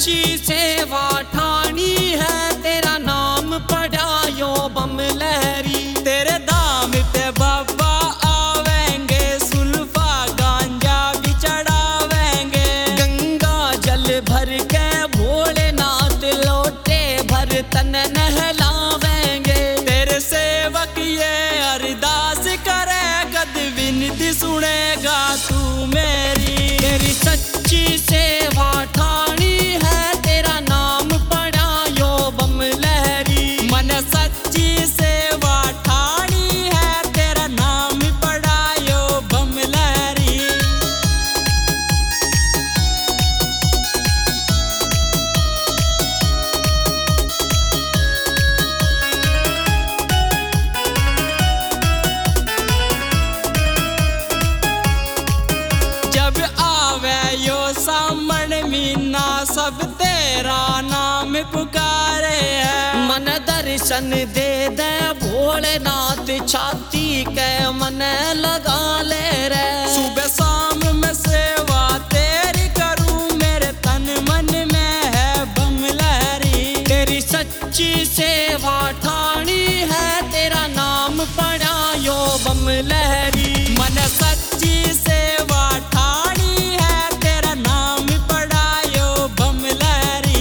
सच्ची सेवा ठानी है, तेरा नाम पढ़ायो बम लहरी। तेरे दाम पे बाबा आवेंगे, सुल्फा गांजा भी चढ़ावेंगे। गंगा जल भर के भोलेनाथ लोटे भर तन नहलावेंगे। तेरे सेवक ये अरदास करे, गद विनती सुनेगा तू मेरी। तेरी सच्ची सेवा ठानी है, तेरा नाम पढ़ायो बम लहरी। मन सच्ची सेवा ठानी है, तेरा नाम पढ़ायो बम लहरी। जब आवे यो सामण मीना, सब तेरा नाम पुकारे है। मन दर्शन दे दे भोलेनाथ, छाती के मन लगा ले रे। सुबह शाम में सेवा तेरी करूं, मेरे तन मन में है बम लहरी। तेरी सच्ची सेवा ठानी है, तेरा नाम पढ़ायो बम लहरी। मन सच्ची सेवा ठानी है, तेरा नाम पढ़ायो बम लहरी।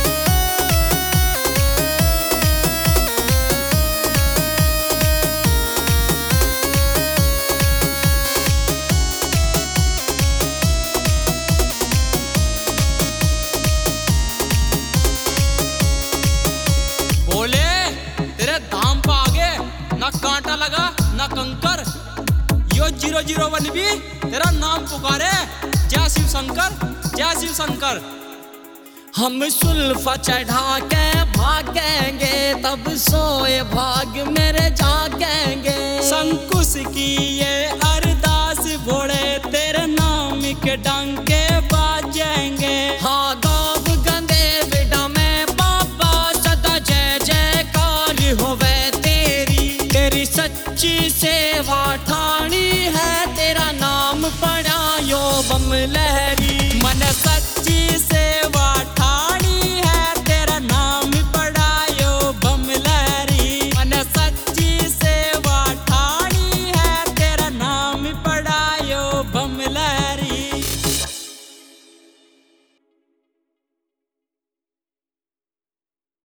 बोले तेरे धाम पे आगे ना कांटा लगा ना कंकर। यो 001 भी तेरा नाम पुकारे, जय शिव शंकर जय शिव शंकर। हम सुल्फा चढ़ा के भागेंगे, तब सोए भाग मेरे जागेंगे। संकुश की ये अरदास भोले, तेरे नाम के डंके बाजेंगे। हाँ गाँव गंदे बेटा में बाबा, सदा जय जयकार होवे तेरी। तेरी सच्ची सेवा ठानी है, तेरा नाम पढ़ायो बम लहरी। मन सच